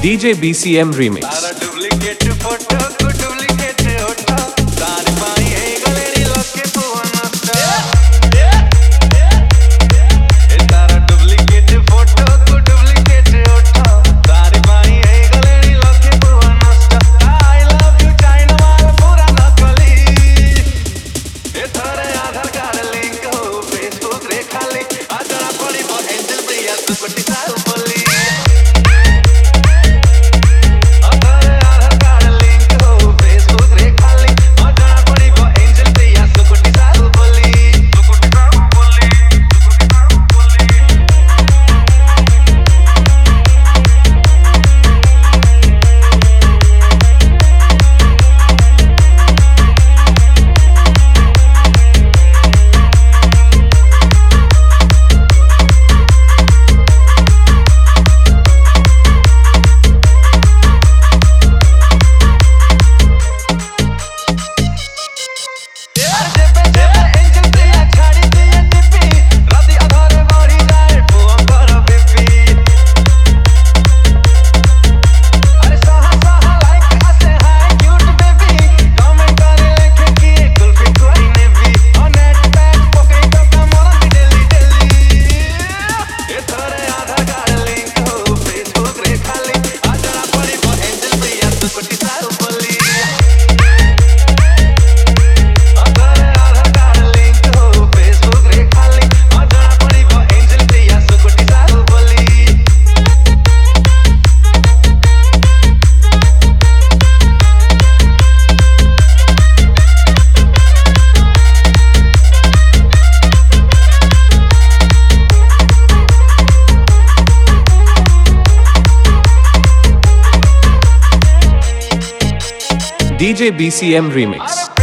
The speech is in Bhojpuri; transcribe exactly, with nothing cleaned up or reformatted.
D J B C M Remix. तारा डुप्लीकेट फोटो को डुप्लीकेट होठा तारी पाई है गलेरी लोके पुवनस्ता ए तारा डुप्लीकेट फोटो को डुप्लीकेट होठा तारी पाई है गलेरी लोके पुवनस्ता आई लव यू चाइना वाला पूरा नकली ए थारे आधार कार्ड लिंक हो फेसबुक रे खाली आजरा पड़ी बो एंजल प्रिया सुपटी साउ बोली D J B C M Remix.